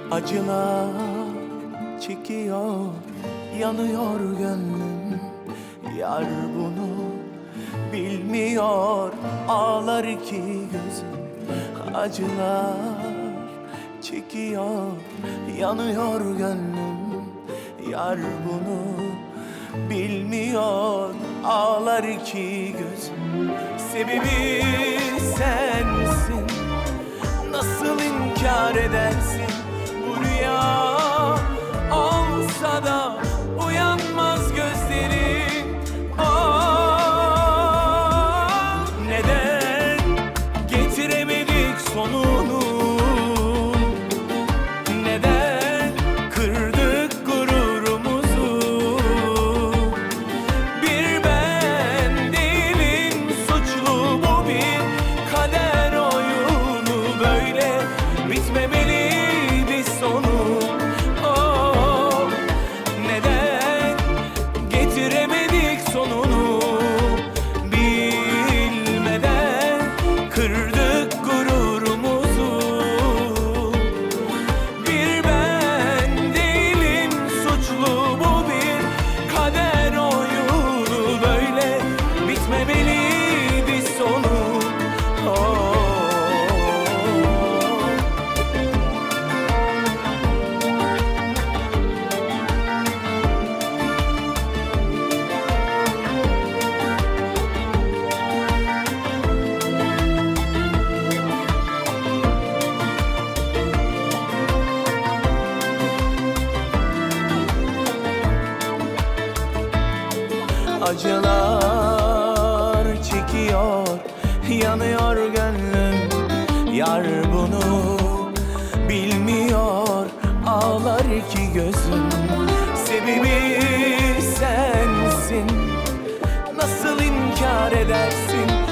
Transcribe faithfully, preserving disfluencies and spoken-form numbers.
Acılar çekiyor, yanıyor gönlüm. Yar bunu bilmiyor, ağlar iki gözüm. Acılar çekiyor, yanıyor gönlüm. Yar bunu bilmiyor, ağlar iki gözüm. Sebebi sensin, nasıl inkar edersin? Bu rüya olsa da uyanmaz gözlerim. Ah, neden getiremedik sonunu? Neden kırdık gururumuzu? Bir ben değilim suçlu, bu bir kader oyunu. Böyle bitmemeliydi sonu. Oh, neden getiremedik sonunu? Bilmeden kırdık gururumuzu. Bir ben değilim suçlu, bu bir kader oyunu. Böyle bitmemeliydi sonu. Oh. Acılar çekiyor, yanıyor gönlüm. Yar bunu bilmiyor, ağlar iki gözüm. Sebebi sensin, nasıl inkar edersin?